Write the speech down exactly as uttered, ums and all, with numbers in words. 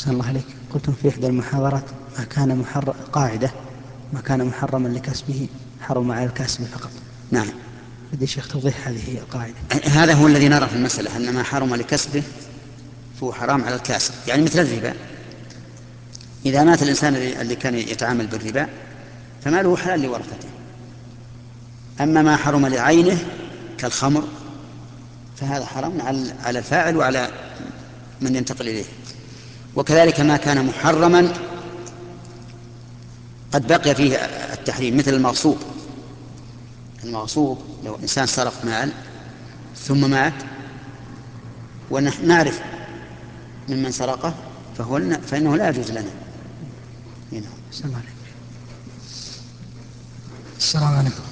أحسن الله عليك. قلتم في إحدى المحاضرات ما كان محرم، قاعدة ما كان محرما لكسبه حرم على الكاسب فقط. نعم. بدي شيخ توضيح هذه القاعدة. هذا هو الذي نرى في المسألة، أن ما حرم لكسبه فهو حرام على الكاسب، يعني مثل الربا. إذا مات الإنسان اللي كان يتعامل بالربا فماله حلال لورثته. أما ما حرم لعينه كالخمر فهذا حرام على الفاعل وعلى من ينتقل إليه. وكذلك ما كان محرما قد بقي فيه التحريم، مثل المغصوب. المغصوب لو إنسان سرق مال ثم مات ونحن نعرف ممن سرقه فهو فإنه لا يجوز لنا. السلام عليكم. السلام عليكم.